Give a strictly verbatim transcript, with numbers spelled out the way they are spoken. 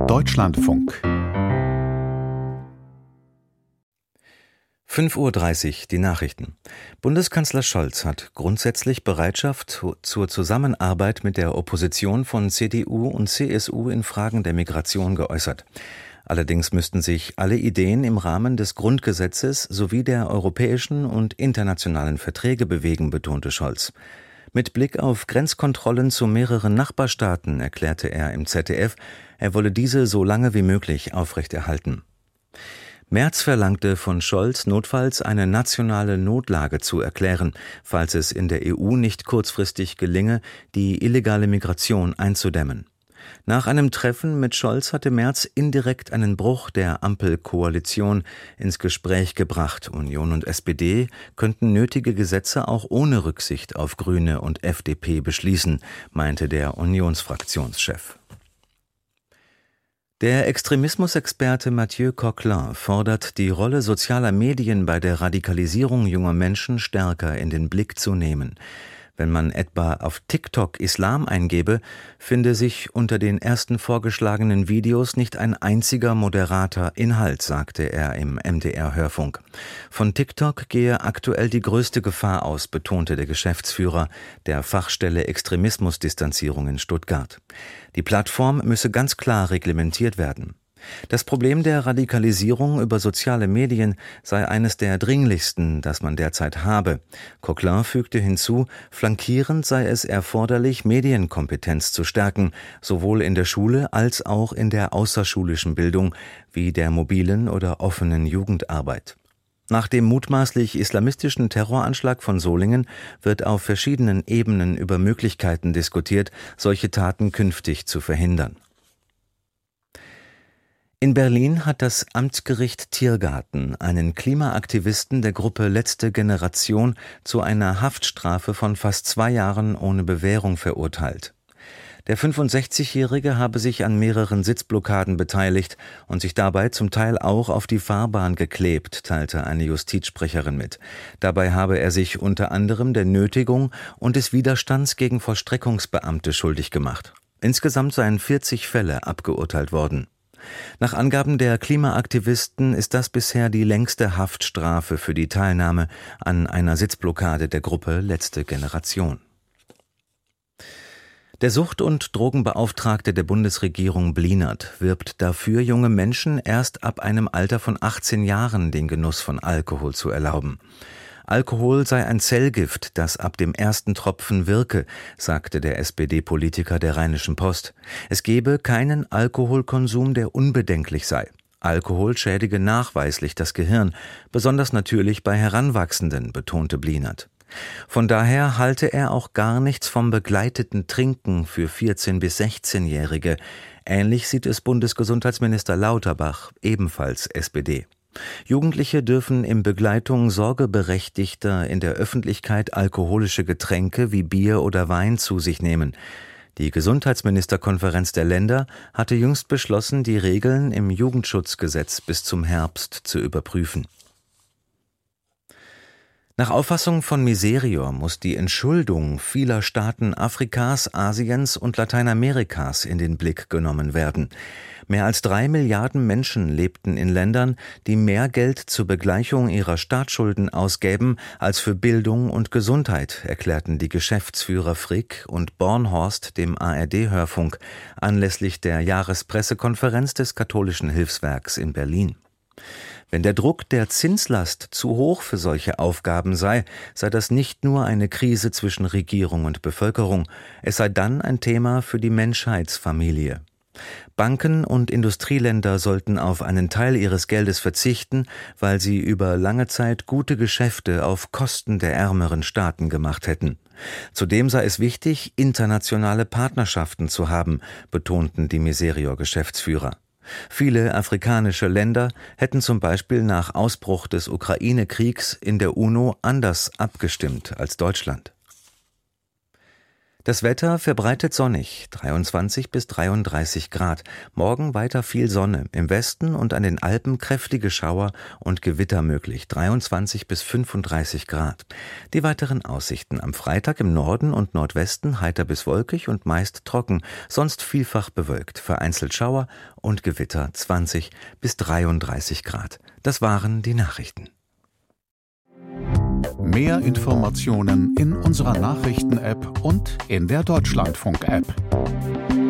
Deutschlandfunk. fünf Uhr dreißig, die Nachrichten. Bundeskanzler Scholz hat grundsätzlich Bereitschaft zur Zusammenarbeit mit der Opposition von C D U und C S U in Fragen der Migration geäußert. Allerdings müssten sich alle Ideen im Rahmen des Grundgesetzes sowie der europäischen und internationalen Verträge bewegen, betonte Scholz. Mit Blick auf Grenzkontrollen zu mehreren Nachbarstaaten erklärte er im Z D F, er wolle diese so lange wie möglich aufrechterhalten. Merz verlangte von Scholz, notfalls eine nationale Notlage zu erklären, falls es in der E U nicht kurzfristig gelinge, die illegale Migration einzudämmen. Nach einem Treffen mit Scholz hatte Merz indirekt einen Bruch der Ampelkoalition ins Gespräch gebracht. Union und S P D könnten nötige Gesetze auch ohne Rücksicht auf Grüne und F D P beschließen, meinte der Unionsfraktionschef. Der Extremismusexperte Mathieu Coquelin fordert, die Rolle sozialer Medien bei der Radikalisierung junger Menschen stärker in den Blick zu nehmen. Wenn man etwa auf TikTok Islam eingebe, finde sich unter den ersten vorgeschlagenen Videos nicht ein einziger moderater Inhalt, sagte er im M D R-Hörfunk. Von TikTok gehe aktuell die größte Gefahr aus, betonte der Geschäftsführer der Fachstelle Extremismusdistanzierung in Stuttgart. Die Plattform müsse ganz klar reglementiert werden. Das Problem der Radikalisierung über soziale Medien sei eines der dringlichsten, das man derzeit habe. Coquelin fügte hinzu, flankierend sei es erforderlich, Medienkompetenz zu stärken, sowohl in der Schule als auch in der außerschulischen Bildung, wie der mobilen oder offenen Jugendarbeit. Nach dem mutmaßlich islamistischen Terroranschlag von Solingen wird auf verschiedenen Ebenen über Möglichkeiten diskutiert, solche Taten künftig zu verhindern. In Berlin hat das Amtsgericht Tiergarten einen Klimaaktivisten der Gruppe Letzte Generation zu einer Haftstrafe von fast zwei Jahren ohne Bewährung verurteilt. Der fünfundsechzigjährige habe sich an mehreren Sitzblockaden beteiligt und sich dabei zum Teil auch auf die Fahrbahn geklebt, teilte eine Justizsprecherin mit. Dabei habe er sich unter anderem der Nötigung und des Widerstands gegen Vollstreckungsbeamte schuldig gemacht. Insgesamt seien vierzig Fälle abgeurteilt worden. Nach Angaben der Klimaaktivisten ist das bisher die längste Haftstrafe für die Teilnahme an einer Sitzblockade der Gruppe Letzte Generation. Der Sucht- und Drogenbeauftragte der Bundesregierung Blinert wirbt dafür, junge Menschen erst ab einem Alter von achtzehn Jahren den Genuss von Alkohol zu erlauben. Alkohol sei ein Zellgift, das ab dem ersten Tropfen wirke, sagte der S P D-Politiker der Rheinischen Post. Es gebe keinen Alkoholkonsum, der unbedenklich sei. Alkohol schädige nachweislich das Gehirn, besonders natürlich bei Heranwachsenden, betonte Blinert. Von daher halte er auch gar nichts vom begleiteten Trinken für vierzehn- bis sechzehnjährige. Ähnlich sieht es Bundesgesundheitsminister Lauterbach, ebenfalls S P D. Jugendliche dürfen in Begleitung Sorgeberechtigter in der Öffentlichkeit alkoholische Getränke wie Bier oder Wein zu sich nehmen. Die Gesundheitsministerkonferenz der Länder hatte jüngst beschlossen, die Regeln im Jugendschutzgesetz bis zum Herbst zu überprüfen. Nach Auffassung von Miserior muss die Entschuldung vieler Staaten Afrikas, Asiens und Lateinamerikas in den Blick genommen werden. Mehr als drei Milliarden Menschen lebten in Ländern, die mehr Geld zur Begleichung ihrer Staatsschulden ausgäben als für Bildung und Gesundheit, erklärten die Geschäftsführer Frick und Bornhorst dem A R D-Hörfunk anlässlich der Jahrespressekonferenz des Katholischen Hilfswerks in Berlin. Wenn der Druck der Zinslast zu hoch für solche Aufgaben sei, sei das nicht nur eine Krise zwischen Regierung und Bevölkerung, es sei dann ein Thema für die Menschheitsfamilie. Banken und Industrieländer sollten auf einen Teil ihres Geldes verzichten, weil sie über lange Zeit gute Geschäfte auf Kosten der ärmeren Staaten gemacht hätten. Zudem sei es wichtig, internationale Partnerschaften zu haben, betonten die Miserior-Geschäftsführer. Viele afrikanische Länder hätten zum Beispiel nach Ausbruch des Ukraine-Kriegs in der UNO anders abgestimmt als Deutschland. Das Wetter verbreitet sonnig, dreiundzwanzig bis dreiunddreißig Grad. Morgen weiter viel Sonne, im Westen und an den Alpen kräftige Schauer und Gewitter möglich, dreiundzwanzig bis fünfunddreißig Grad. Die weiteren Aussichten: am Freitag im Norden und Nordwesten heiter bis wolkig und meist trocken, sonst vielfach bewölkt, vereinzelt Schauer und Gewitter, zwanzig bis dreiunddreißig Grad. Das waren die Nachrichten. Mehr Informationen in unserer Nachrichten-App und in der Deutschlandfunk-App.